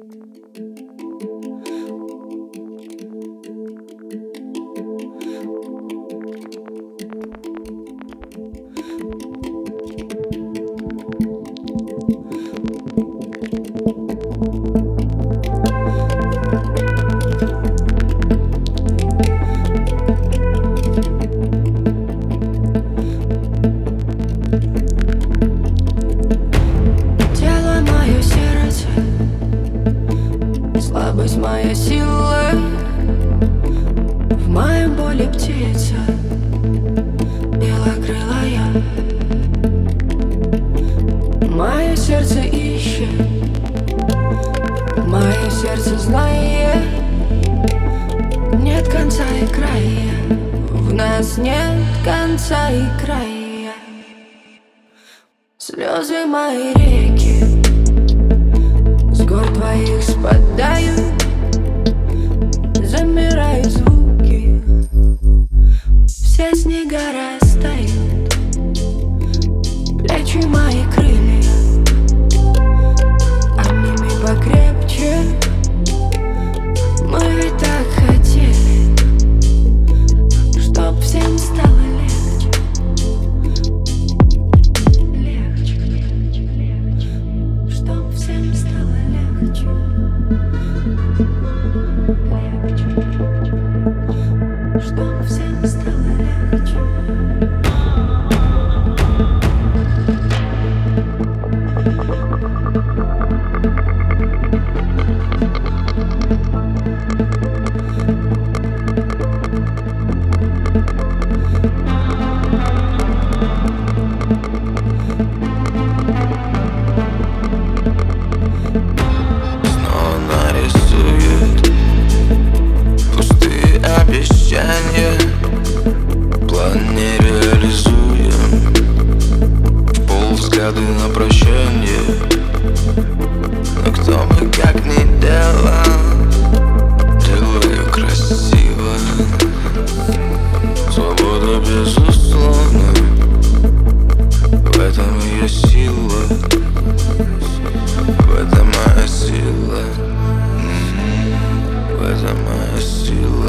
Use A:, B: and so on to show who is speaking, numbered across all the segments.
A: Слабость моя сила, в моей боли птица белокрылая. Мое сердце ищет, мое сердце знает, нет конца и края, в нас нет конца и края. Слезы мои реки с гор твоих спадают, замирают звуки, все снега растают, плечи мои крылья, обними покрепче, мы ведь так хотели, чтоб всем стало легче, чтоб всем стало легче. Чтоб всем стало легче.
B: Снова нарисует пустые обещания, план не реализуем, в полвзгляда на прощание. Но кто бы как ни делал, делаю красиво. Свобода безусловна, в этом ее сила, в этом моя сила, в этом моя сила.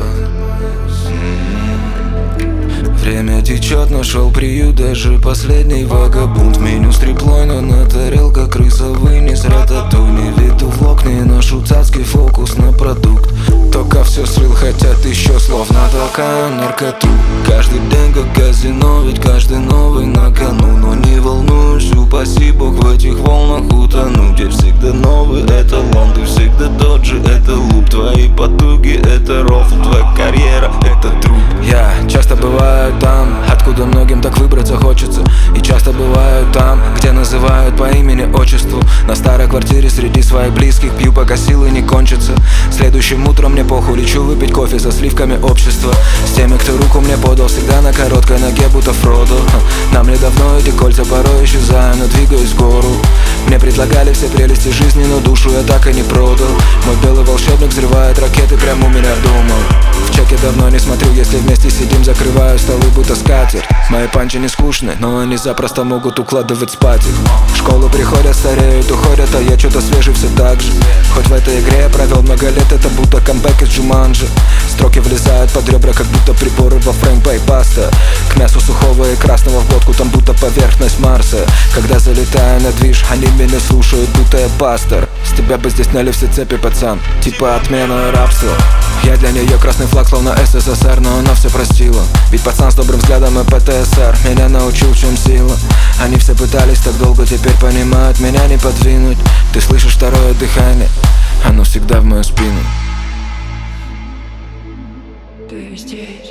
B: Время течет, нашел приют даже последний вагабунт. В меню стриплой, но на тарелках крыса вынес рататуй. Не виду в окна и ношу цацкий фокус на продукт. Только все слил, хотят еще словно толкаю наркоту. Каждый день как казино, ведь каждый новый на кону. Но не волнуюсь, упаси бог, в этих волнах утону. Где всегда новый эталон, ты всегда тот же, это луп. Твои потуги это рофл, твоя карьера это труп. Я часто бываю там, откуда многим так выбраться хочется. И часто бываю там, где называют по имени отчеству. На старой квартире среди своих близких пью, пока силы не кончатся. Следующим утром мне похуй, лечу выпить кофе со сливками общества. С теми, кто руку мне подал, всегда на короткой ноге, будто Фродо. Нам ли давно эти кольца порой исчезаю, но двигаюсь в гору. Мне предлагали все прелести жизни, но душу я так и не продал. Мой белый волшебник взрывает ракеты прямо у меня дома. В чеке давно не смотрю, если вместе сидим, закрываю столы, будто скатерть. Мои панчи не скучны, но они запросто могут укладывать спать их. В школу приходят, стареют, уходят, а я что-то свежий все так же. Хоть в этой игре я провел много лет, это будто камбэк из Джуманджи. Строки влезают под ребра, как будто приборы во фреймпейпаста. К мясу сухого и красного в глотку, там будто поверхность Марса. Когда залетаю на движ, они меня слушают, будто я пастор. С тебя бы здесь сняли все цепи, пацан, типа отмена рабства. Я для нее красный флаг, словно СССР, но она все простила. Ведь пацан с добрым взглядом и ПТСР меня научил, в чем сила. Они все пытались так долго, теперь понимают, меня не подвинуть. Ты слышишь второе дыхание, оно всегда в мою спину.
A: Ты здесь,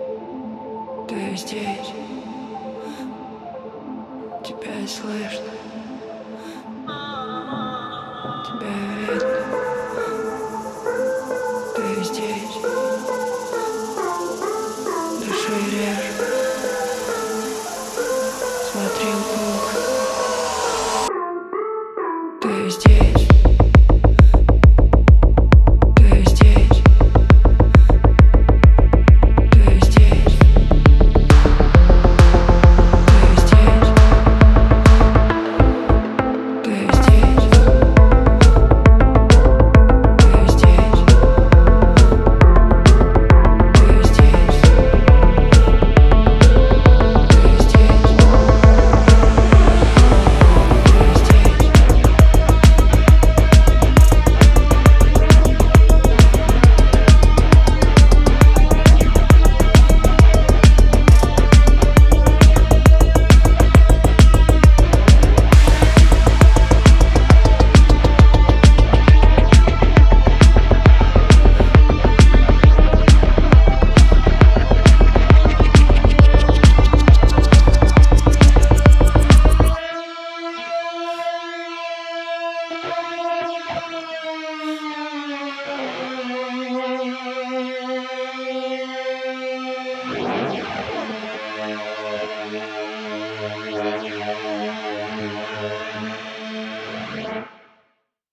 A: ты здесь, тебя слышно.